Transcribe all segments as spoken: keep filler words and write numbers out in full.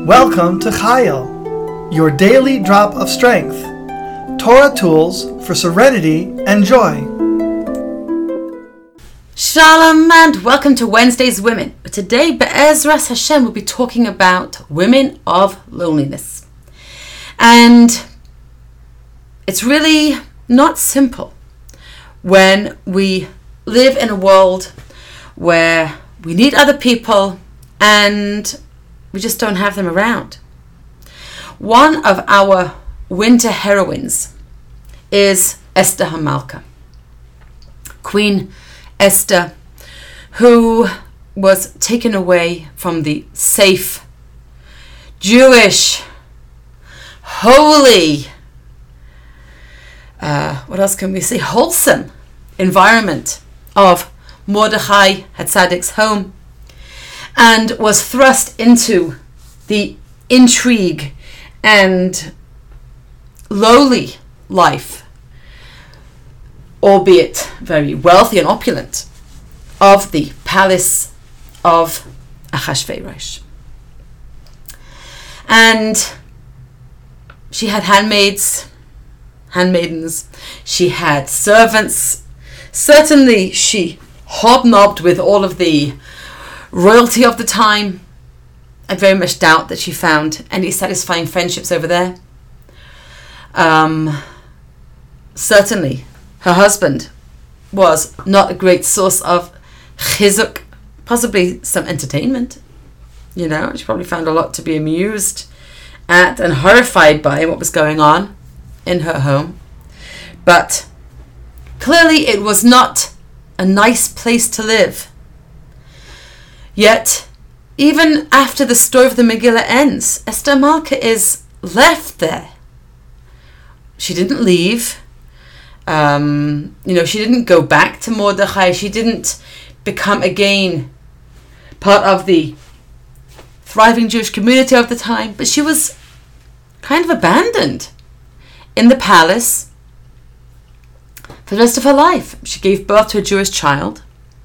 Welcome to Chayil, your daily drop of strength. Torah tools for serenity and joy. Shalom and welcome to Wednesday's Women. Today, Be'ezras Hashem will be talking about women of loneliness. And it's really not simple when we live in a world where we need other people and we just don't have them around. One of our winter heroines is Esther HaMalka, Queen Esther, who was taken away from the safe, Jewish, holy, uh, what else can we say, wholesome environment of Mordechai HaTzadik's home, and was thrust into the intrigue and lowly life, albeit very wealthy and opulent, of the palace of Achashverosh. And she had handmaids, handmaidens, she had servants. Certainly she hobnobbed with all of the royalty of the time. I very much doubt that she found any satisfying friendships over there. Um, certainly her husband was not a great source of chizuk, possibly some entertainment. You know, she probably found a lot to be amused at and horrified by what was going on in her home. But clearly it was not a nice place to live. Yet, even after the story of the Megillah ends, Esther HaMalka is left there. She didn't leave. Um, you know, she didn't go back to Mordechai. She didn't become again part of the thriving Jewish community of the time. But she was kind of abandoned in the palace for the rest of her life. She gave birth to a Jewish child.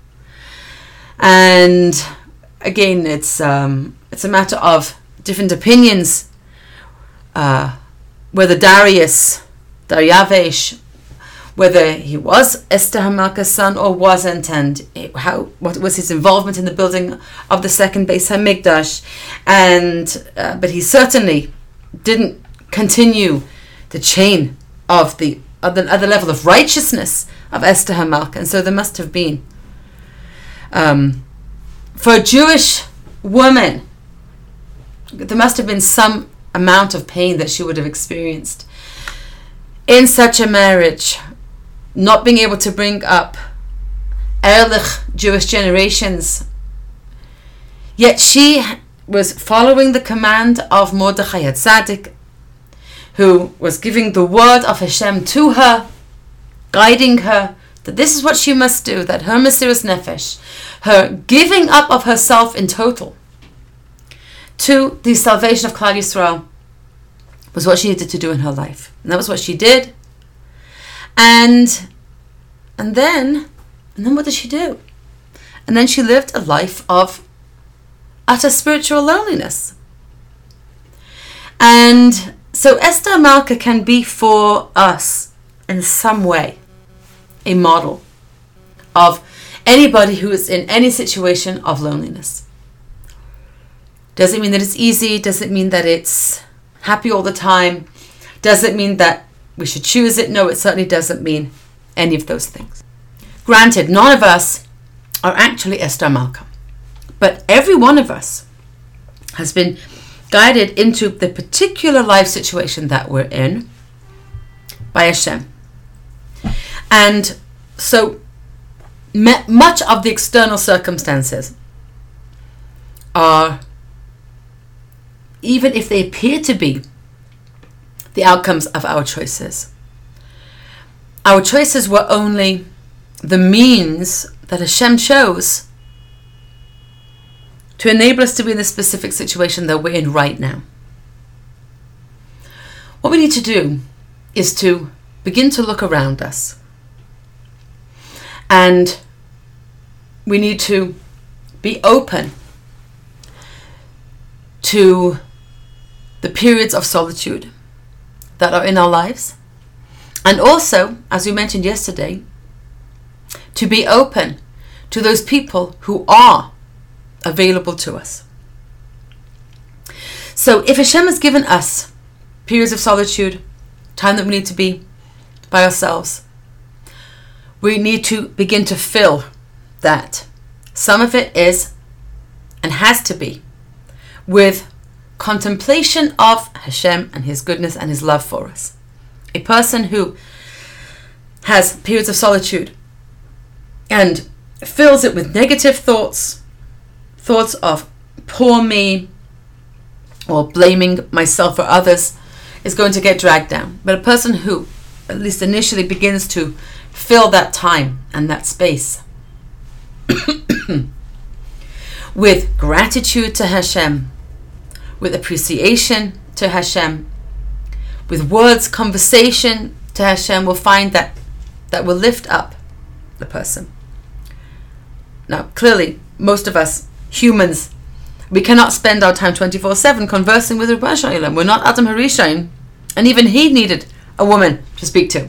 And again, it's um, it's a matter of different opinions. Uh, whether Darius, Daryavesh, whether he was Esther HaMalka's son or wasn't, and how what was his involvement in the building of the second Beis HaMikdash, and uh, but he certainly didn't continue the chain of the other, other level of righteousness of Esther HaMalka, and so there must have been. Um, for a Jewish woman, there must have been some amount of pain that she would have experienced in such a marriage, not being able to bring up Erlich Jewish generations. Yet she was following the command of Mordechai HaTzadik, who was giving the word of Hashem to her, guiding her, that this is what she must do, that her Mesiras Nefesh, her giving up of herself in total to the salvation of Klal Yisrael, was what she needed to do in her life. And that was what she did. And and then, and then what did she do? And then she lived a life of utter spiritual loneliness. And so Esther HaMalka can be for us in some way a model of anybody who is in any situation of loneliness. Does it mean that it's easy? Does it mean that it's happy all the time? Does it mean that we should choose it? No, it certainly doesn't mean any of those things. Granted, none of us are actually Esther HaMalka, but every one of us has been guided into the particular life situation that we're in by Hashem. And so me- much of the external circumstances are, even if they appear to be the outcomes of our choices, our choices were only the means that Hashem chose to enable us to be in the specific situation that we're in right now. What we need to do is to begin to look around us. And we need to be open to the periods of solitude that are in our lives. And also, as we mentioned yesterday, to be open to those people who are available to us. So if Hashem has given us periods of solitude, time that we need to be by ourselves, we need to begin to fill that. Some of it is, and has to be, with contemplation of Hashem and His goodness and His love for us. A person who has periods of solitude and fills it with negative thoughts, thoughts of poor me, or blaming myself or others, is going to get dragged down. But a person who, at least initially, begins to fill that time and that space with gratitude to Hashem, with appreciation to Hashem, with words, conversation to Hashem, will find that that will lift up the person. Now, clearly, most of us humans, we cannot spend our time twenty-four seven conversing with Ribbono Shel Olam. We're not Adam HaRishon, and even he needed a woman to speak to.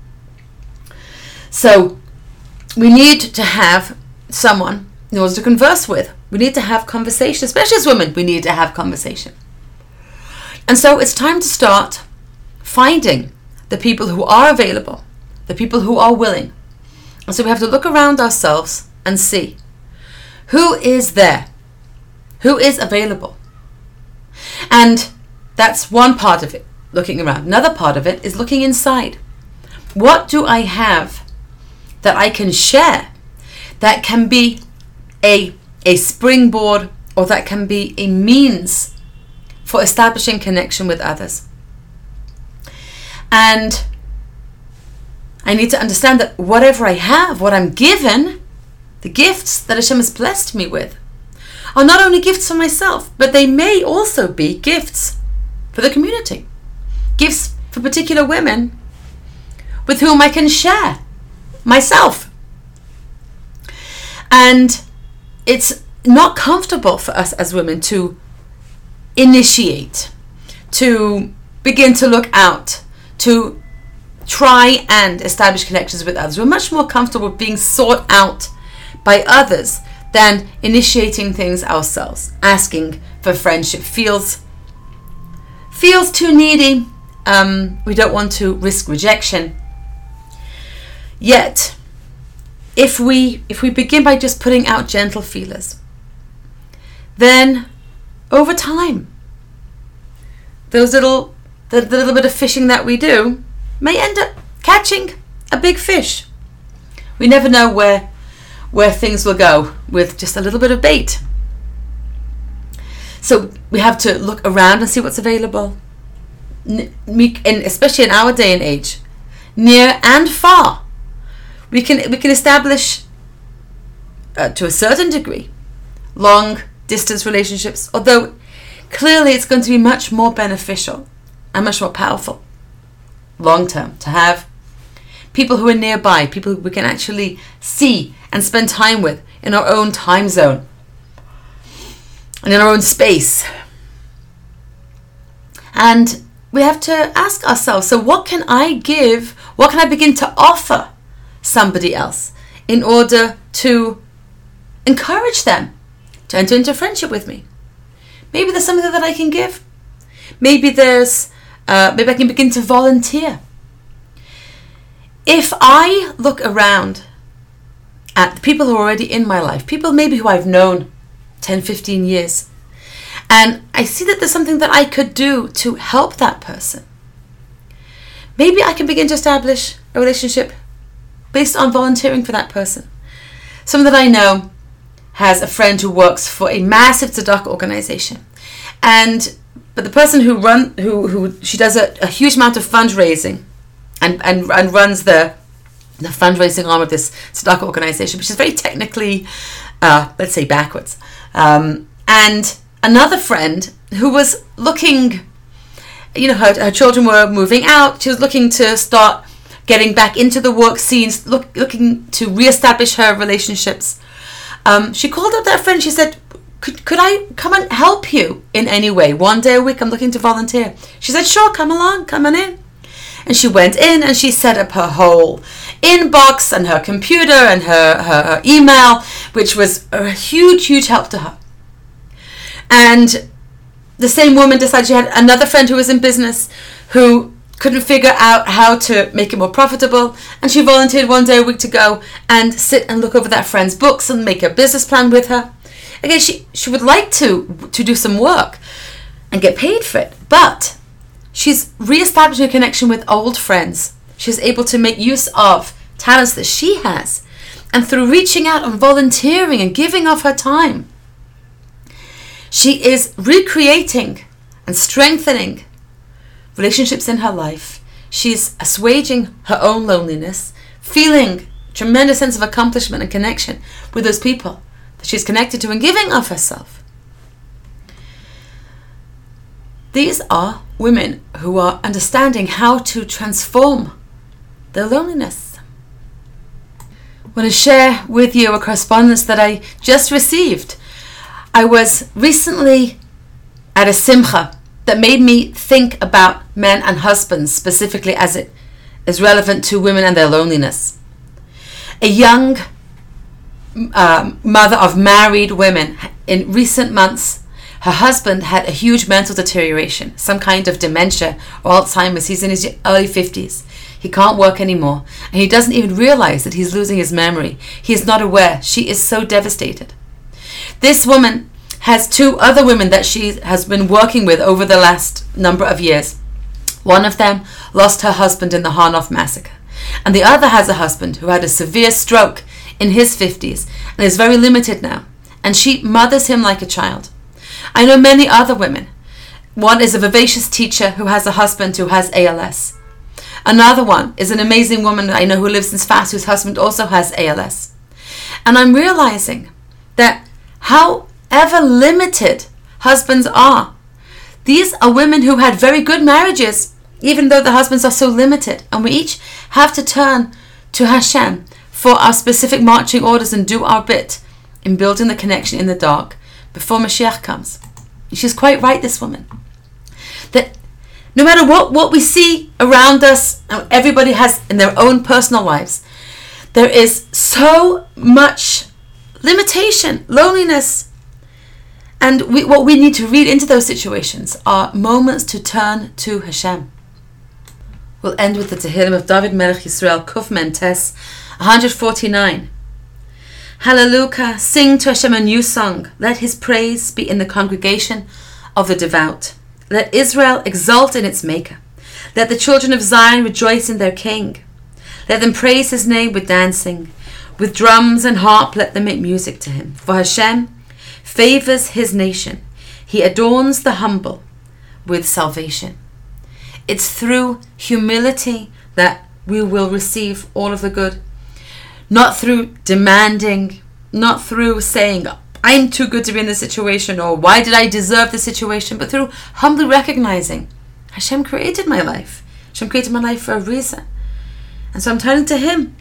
So we need to have someone in order to converse with. We need to have conversation, especially as women. We need to have conversation. And so it's time to start finding the people who are available, the people who are willing. And so we have to look around ourselves and see who is there, who is available. And that's one part of it, looking around. Another part of it is looking inside. What do I have that I can share, that can be a, a springboard, or that can be a means for establishing connection with others? And I need to understand that whatever I have, what I'm given, the gifts that Hashem has blessed me with, are not only gifts for myself, but they may also be gifts for the community. Gifts for particular women with whom I can share myself. And it's not comfortable for us as women to initiate, to begin to look out, to try and establish connections with others. We're much more comfortable being sought out by others than initiating things ourselves. Asking for friendship feels feels too needy. Um, we don't want to risk rejection. Yet, if we if we begin by just putting out gentle feelers, then over time, those little the, the little bit of fishing that we do may end up catching a big fish. We never know where where things will go with just a little bit of bait. So we have to look around and see what's available, N- and especially in our day and age, near and far. We can we can establish, uh, to a certain degree, long distance relationships, although clearly it's going to be much more beneficial and much more powerful long term to have people who are nearby, people who we can actually see and spend time with in our own time zone and in our own space. And we have to ask ourselves, so what can I give, what can I begin to offer somebody else in order to encourage them to enter into friendship with me? Maybe there's something that I can give. Maybe there's, uh, maybe I can begin to volunteer. If I look around at the people who are already in my life, people maybe who I've known ten, fifteen years, and I see that there's something that I could do to help that person, maybe I can begin to establish a relationship based on volunteering for that person. Someone that I know has a friend who works for a massive tzedakah organization, and but the person who run who who she does a, a huge amount of fundraising and and, and runs the the fundraising arm of this tzedakah organization, which is very technically, uh, let's say, backwards. Um, and another friend who was looking, you know, her, her children were moving out. She was looking to start getting back into the work scenes, look, looking to reestablish her relationships. Um, she called up that friend. She said, could, could I come and help you in any way? One day a week, I'm looking to volunteer. She said, sure, come along, come on in. And she went in and she set up her whole inbox and her computer and her, her, her email, which was a huge, huge help to her. And the same woman decided she had another friend who was in business who couldn't figure out how to make it more profitable, and she volunteered one day a week to go and sit and look over that friend's books and make a business plan with her. Again, she, she would like to, to do some work and get paid for it, but she's re-establishing a connection with old friends. She's able to make use of talents that she has, and through reaching out and volunteering and giving of her time, she is recreating and strengthening relationships in her life. She's assuaging her own loneliness, feeling a tremendous sense of accomplishment and connection with those people that she's connected to, and giving of herself. These are women who are understanding how to transform their loneliness. I want to share with you a correspondence that I just received. I was recently at a simcha that made me think about men and husbands, specifically as it is relevant to women and their loneliness. A young uh, mother of married women, in recent months, her husband had a huge mental deterioration, some kind of dementia or Alzheimer's. He's in his early fifties. He can't work anymore, and he doesn't even realize that he's losing his memory. He is not aware. She is so devastated. This woman has two other women that she has been working with over the last number of years. One of them lost her husband in the Har Nof massacre, and the other has a husband who had a severe stroke in his fifties and is very limited now, and she mothers him like a child. I know many other women. One is a vivacious teacher who has a husband who has A L S. Another one is an amazing woman I know who lives in Sfas, whose husband also has A L S. And I'm realizing that however limited husbands are, these are women who had very good marriages, even though the husbands are so limited. And we each have to turn to Hashem for our specific marching orders and do our bit in building the connection in the dark before Mashiach comes. She's quite right, this woman. That no matter what, what we see around us, everybody has in their own personal lives, there is so much limitation, loneliness. And we, what we need to read into those situations are moments to turn to Hashem. We'll end with the Tehillim of David Melech Yisrael, Kuf Mentes, one forty-nine. Hallelujah, sing to Hashem a new song. Let his praise be in the congregation of the devout. Let Israel exult in its maker. Let the children of Zion rejoice in their king. Let them praise his name with dancing. With drums and harp let them make music to him. For Hashem favors his nation. He adorns the humble with salvation. It's through humility that we will receive all of the good. Not through demanding, not through saying, I'm too good to be in this situation, or why did I deserve this situation, but through humbly recognizing Hashem created my life. Hashem created my life for a reason. And so I'm turning to him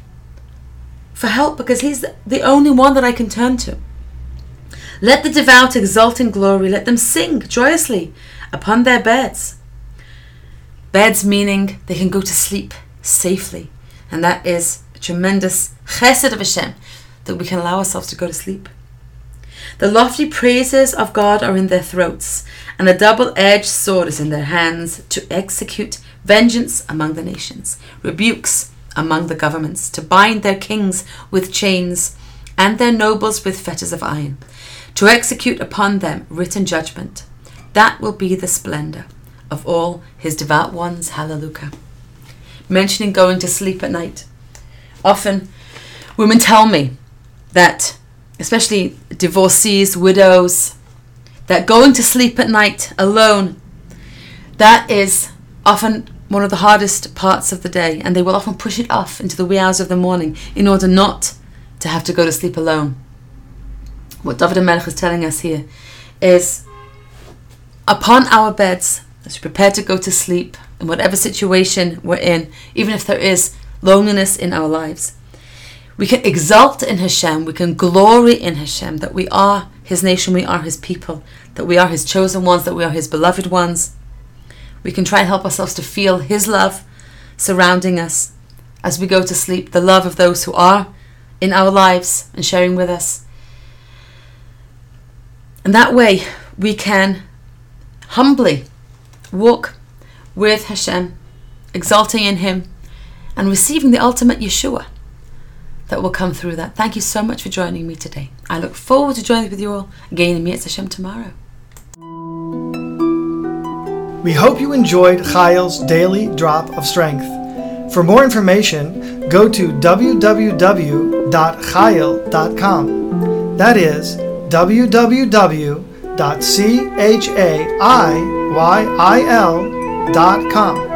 for help, because he's the only one that I can turn to. Let the devout exult in glory. Let them sing joyously upon their beds. Beds meaning they can go to sleep safely. And that is a tremendous chesed of Hashem, that we can allow ourselves to go to sleep. The lofty praises of God are in their throats, and a double-edged sword is in their hands, to execute vengeance among the nations, rebukes among the governments, to bind their kings with chains and their nobles with fetters of iron, to execute upon them written judgment. That will be the splendor of all his devout ones. Hallelujah. Mentioning going to sleep at night. Often women tell me that, especially divorcees, widows, that going to sleep at night alone, that is often one of the hardest parts of the day, and they will often push it off into the wee hours of the morning in order not to have to go to sleep alone. What David HaMelech is telling us here is, upon our beds, as we prepare to go to sleep, in whatever situation we're in, even if there is loneliness in our lives, we can exult in Hashem, we can glory in Hashem, that we are His nation, we are His people, that we are His chosen ones, that we are His beloved ones. We can try and help ourselves to feel His love surrounding us as we go to sleep, the love of those who are in our lives and sharing with us. And that way we can humbly walk with Hashem, exalting in Him and receiving the ultimate Yeshua that will come through that. Thank you so much for joining me today. I look forward to joining with you all again in Mi'etz Hashem tomorrow. We hope you enjoyed Chayil's Daily Drop of Strength. For more information, go to w w w dot chayil dot com. That is w w w dot chayil dot com.